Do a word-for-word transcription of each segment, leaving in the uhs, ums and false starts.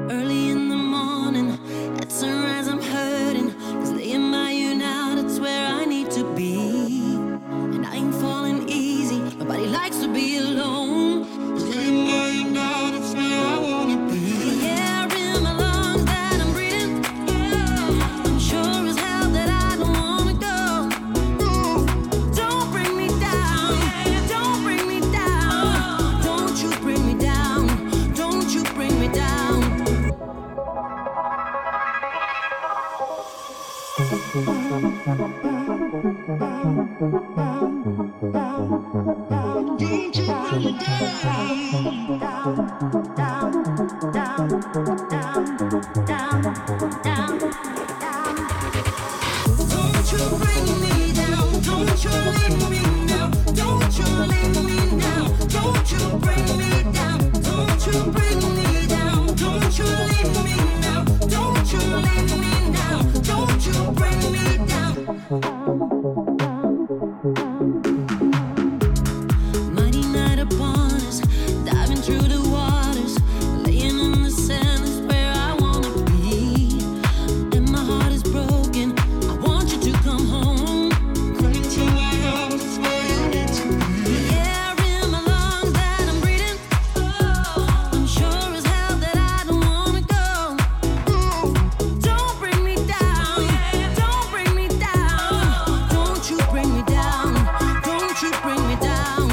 Early in the morning, at sunrise I'm hurting. Cause laying by you now, that's where I need to be. And I ain't falling easy, nobody likes to be alone. Cause laying by you now, that's where I wanna be. The air in my lungs that I'm breathing, yeah. I'm sure as hell that I don't wanna go. Don't bring me down, don't bring me down. Don't you bring me down, don't you bring me down. Need you bring me down, down, down, down, down, down, down, down. Don't you bring me down, don't you leave me now, don't you leave me now, don't you bring me down, don't you bring me down, don't you leave me now, don't you leave me now, don't you bring me down. Mighty night upon us, diving through the waters, laying in the sand is where I wanna be. And my heart is broken, I want you to come home. Come into my arms, it's where you need to be. The air in my lungs that I'm breathing, oh, I'm sure as hell that I don't wanna go. Don't bring me down, don't bring me down. Don't you bring me down, don't you bring me down.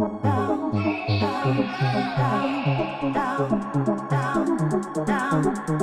Down, down, down, down.